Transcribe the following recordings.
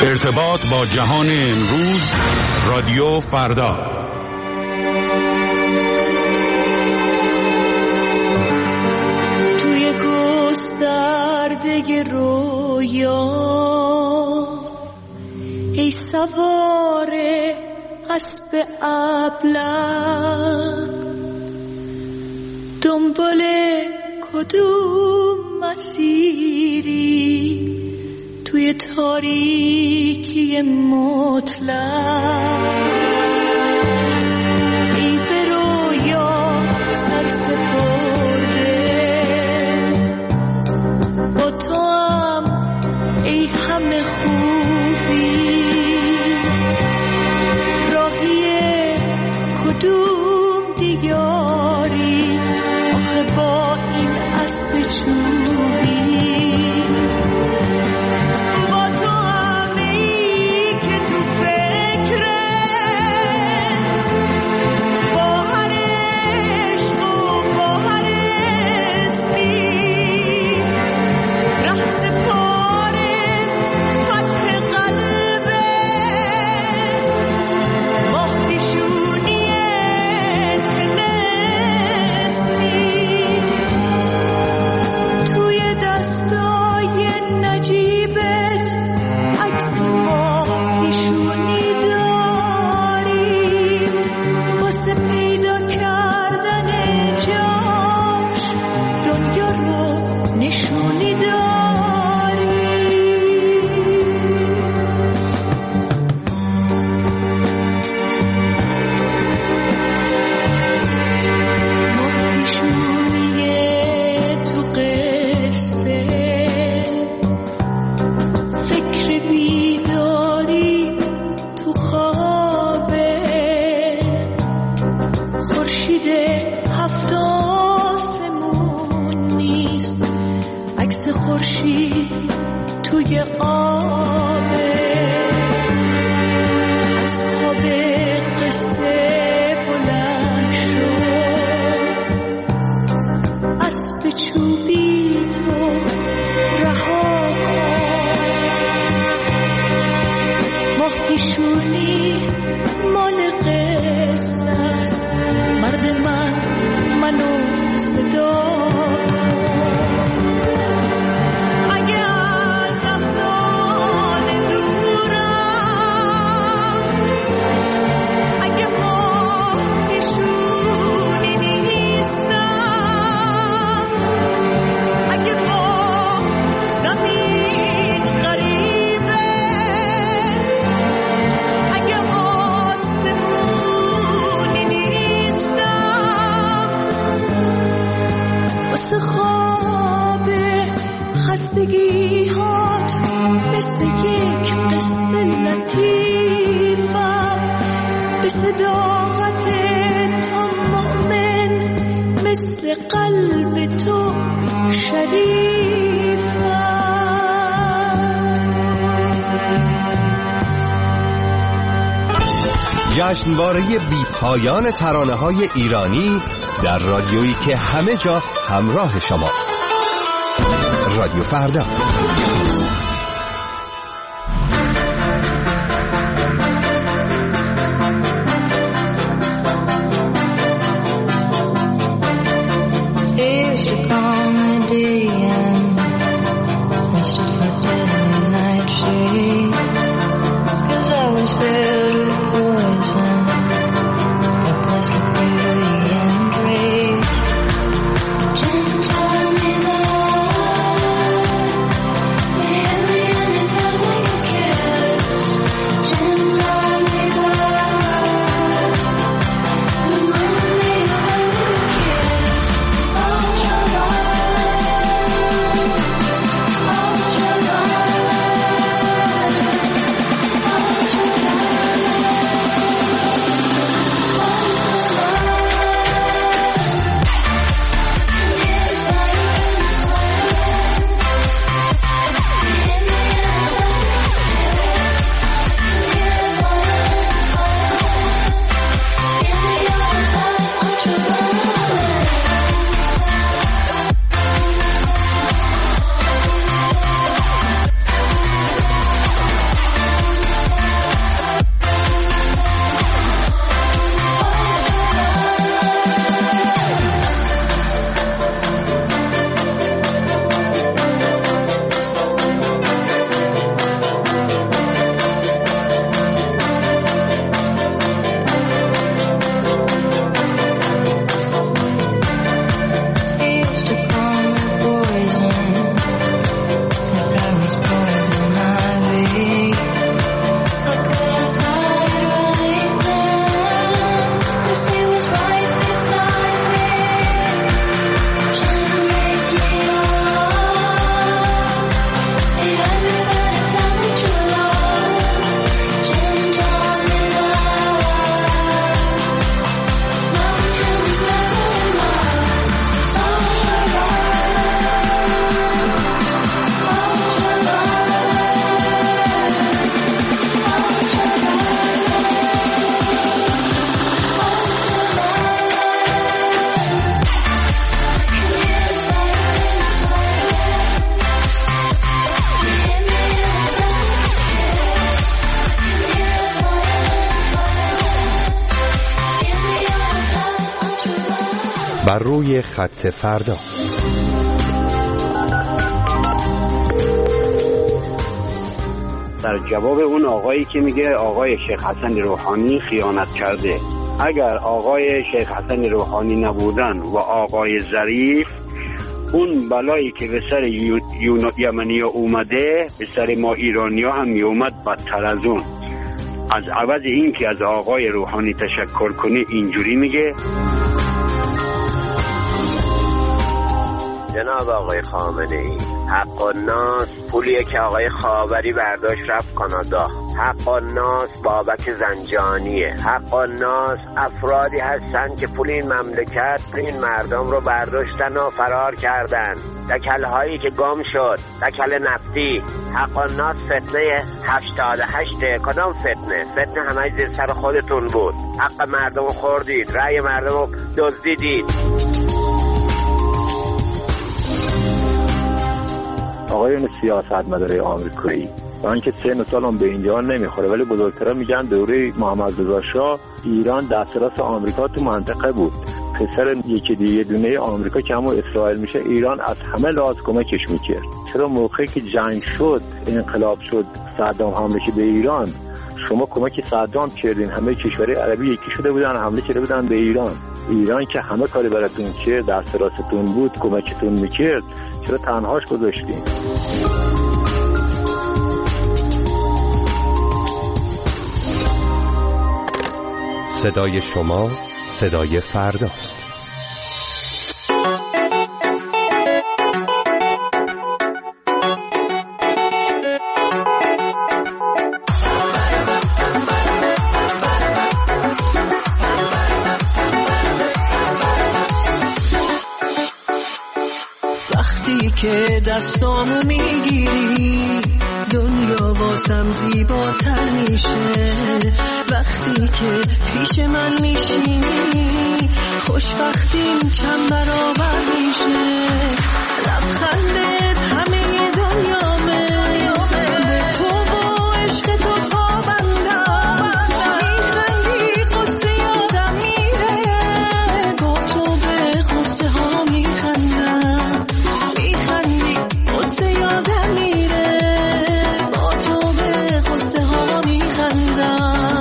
ارتباط با جهان امروز، رادیو فردا. توی گسترده رویا ای سوار اسب ابله، دنبال کدوم مسیری توی تاریکی مطلق؟ ای به رویا سر سپرده، با تو هم ای همه خوبی، راهی کدوم دیاری آخه با این اسب چوبی؟ جشنواره بی پایان ترانه‌های ایرانی در رادیویی که همه جا همراه شماست. رادیو فردا. بر روی خط فردا. در جواب اون آقایی که میگه آقای شیخ حسن روحانی خیانت کرده، اگر آقای شیخ حسن روحانی نبودن و آقای ظریف، اون بلایی که به سر یمنی ها اومده به سر ما ایرانی ها هم میومد بدتر از اون. از عوض این که از آقای روحانی تشکر کنه اینجوری میگه. جناب آقای خامنه ای، حق الناس پولیه که آقای خاوری برداشت رفت کانادا. حق الناس بابک زنجانیه. حق الناس افرادی هستن که پول این مملکت، این مردم رو برداشتن و فرار کردن. دکل‌هایی که گم شد، دکل نفتی. حق الناس فتنه 88. کدام فتنه؟ فتنه همه زیر سر خودتون بود. حق مردم رو خوردید، رأی مردم رو دزدیدید. آقایون سیاستمدارای آمریکایی، من که سن و سالم به اینجا نمیخوره ولی بزرگترها میگن دوره محمد رضا شاه ایران دسترس آمریکا تو منطقه بود. پسر یکی دیگه دونه آمریکا که همون اسرائیل میشه، ایران از همه لحاظ کمکش میکرد. چرا موقعی که جنگ شد، انقلاب شد، صدام حمله به ایران، شما کمک صدام کردین؟ همه کشورهای عربی یکی شده بودن، حمله کرده بودن به ایران. ایران که همه کاری براتون کرد، دسترستون بود، کمکتون میکرد، چرا تنهاش گذاشتین؟ صدای شما صدای فرداست. وقتی که دستامو میگیری دنیا واسم زیباتر میشه. وقتی که پیش من میشینی خوشبختیم چند برابر میشه. لبخندت همه دنیامه، به تو و عشق تو پابندم. میخندی قصه یادم میره، با تو به قصه ها میخندم. میخندی قصه یادم میره، با تو به قصه ها میخندم.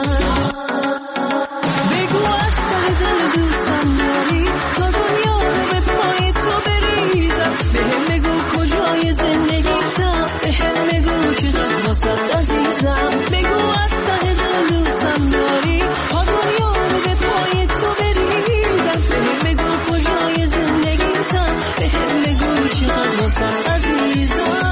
بگو از ته دل دوستم داری، تا دنیا رو به پای تو بریزم. بهم بگو کجای زندگیتم، بهم بگو چقدر واسه عزیزم. بگو از ته دل دوستم داری، تا دنیا رو به پای تو بریزم. بهم بگو کجای زندگیتم، بهم بگو چقدر واسه عزیزم.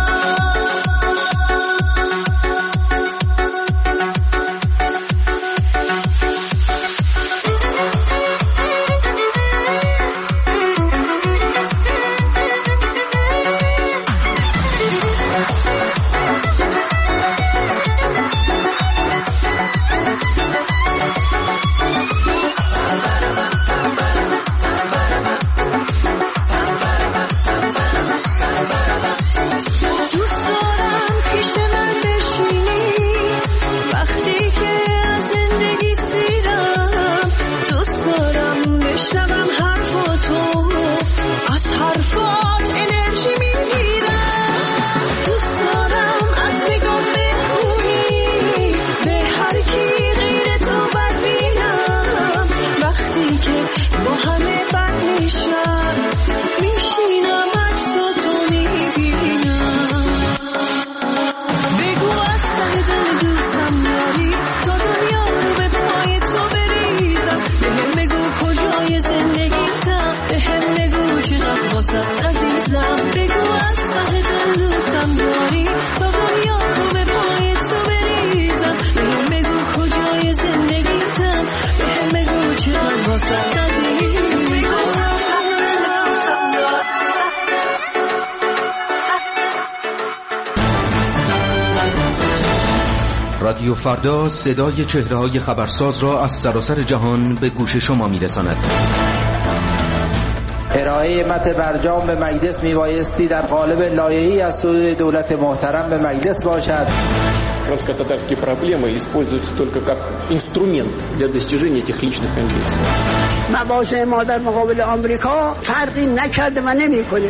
رادیو فردا صدای چهره‌های خبرساز را از سراسر جهان به گوش شما می‌رساند. ارائه متن برجام به مجلس میبایستی در قالب لایحه‌ای از سوی دولت محترم به مجلس باشد. Крымско-татарские проблемы используются только как инструмент для достижения этих личных амбиций. مواضع ما در مقابل آمریکا فرقی نکرده و نمی‌کنه.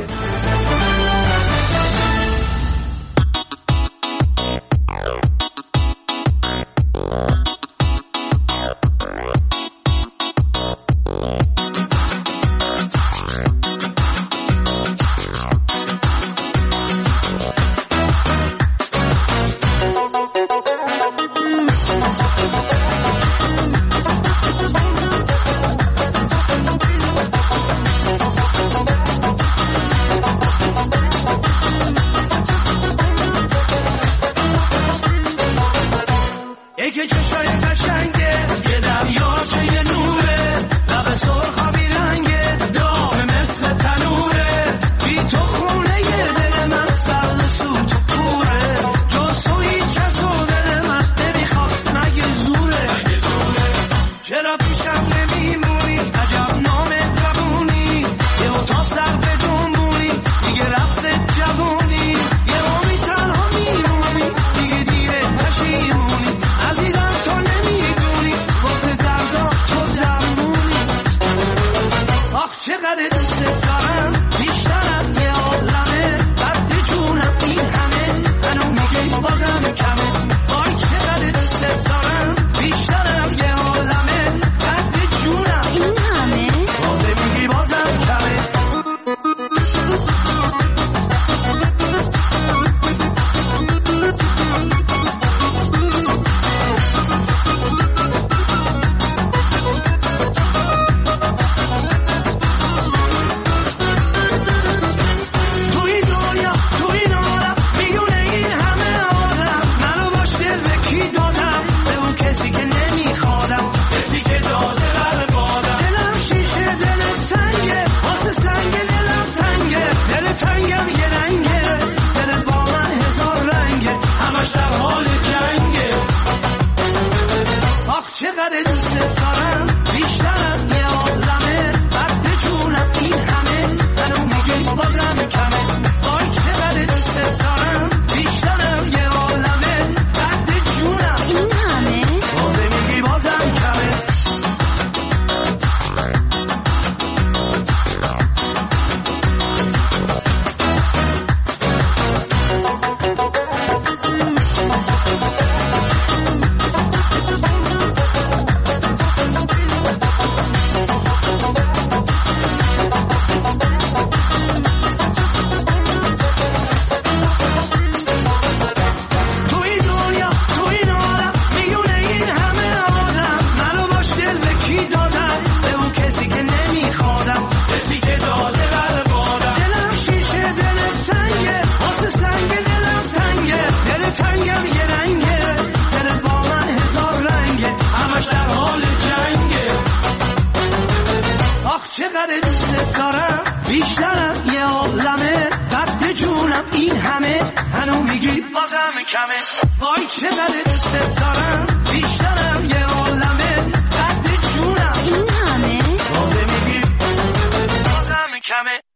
بیشترم یه عالمه درد جونم این همه هنو میگی بازم کمه وای چقدر دوست دارم بیشترم یه عالمه درد جونم این همه بازم میگی بازم کمه